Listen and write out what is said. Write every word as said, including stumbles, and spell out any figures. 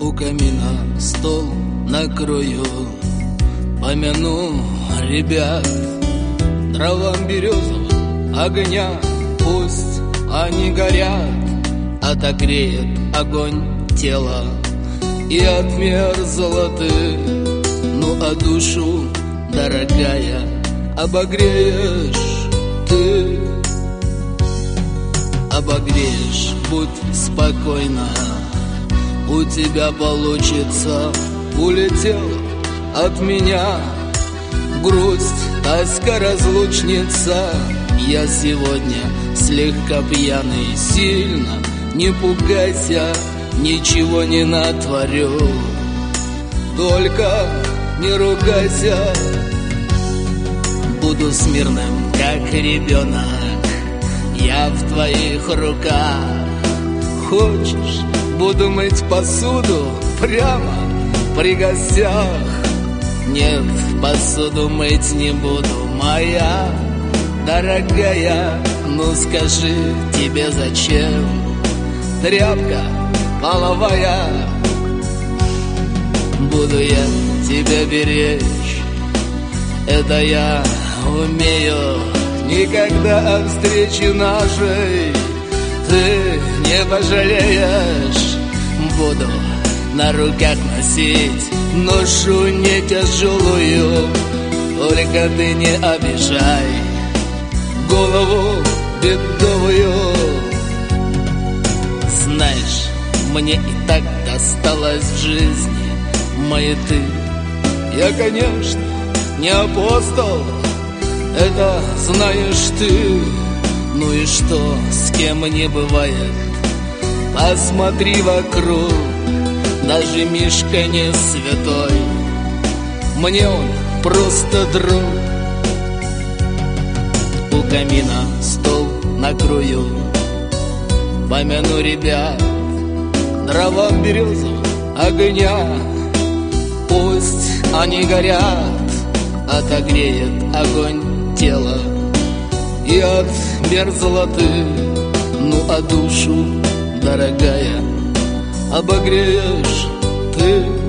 У камина стол накрою, помяну ребят, дровам березовым огня, пусть они горят, отогреет огонь тела и отмерзла ты. Ну а душу, дорогая, обогреешь ты. Обогреешь, будь спокойна, у тебя получится. Улетела от меня грусть, тоска, разлучница. Я сегодня слегка пьяный, сильно не пугайся, ничего не натворю, только не ругайся. Буду смирным, как ребенок, я в твоих руках. Хочешь, буду мыть посуду прямо при гостях? Нет, посуду мыть не буду, моя дорогая. Ну скажи, тебе зачем тряпка половая? Буду я тебя беречь, это я умею. Никогда о встрече нашей ты не пожалеешь. Буду на руках носить ношу не тяжелую, только ты не обижай голову бедовую. Знаешь, мне и так досталось в жизни маяты. Я, конечно, не апостол, это знаешь ты. Ну и что, с кем не бывает? Посмотри вокруг, даже Мишка не святой, мне он просто друг. У камина стол накрою, помяну ребят, дровам березовым огня, пусть они горят, отогреет огонь тела и отмерзла ты. Ну а душу, дорогая, обогреешь ты.